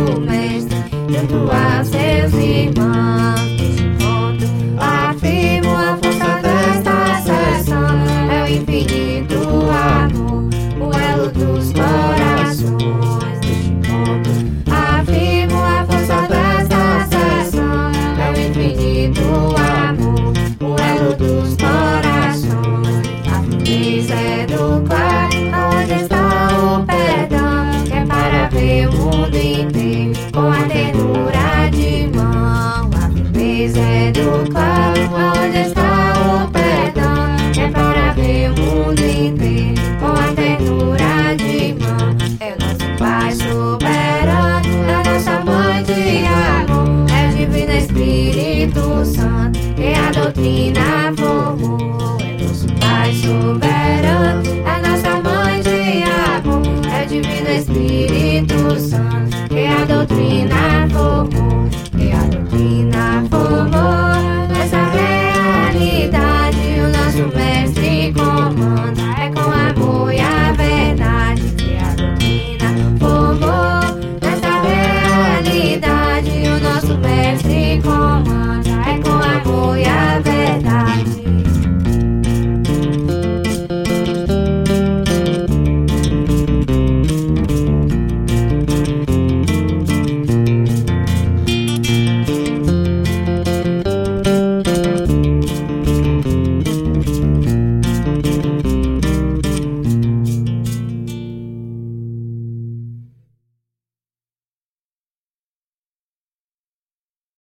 do Mestre, junto aos seus irmãos. Neste ponto, afirmo a força desta sessão. É o infinito amor, o elo dos corações. Neste ponto, afirmo a força desta sessão. É o infinito amor, o elo dos corações. A firmeza é do claro, onde está o perdão, que é para ver o mundo inteiro com a ternura de mão. A firmeza é do claro, onde está o perdão, que é para ver o mundo inteiro com a ternura de mão. É o nosso Pai soberano, é a nossa mãe de amor, é o Divino Espírito Santo que a doutrina formou. É nosso Pai soberano, é a nossa mãe de amor, é o Divino Espírito Santo que a doutrina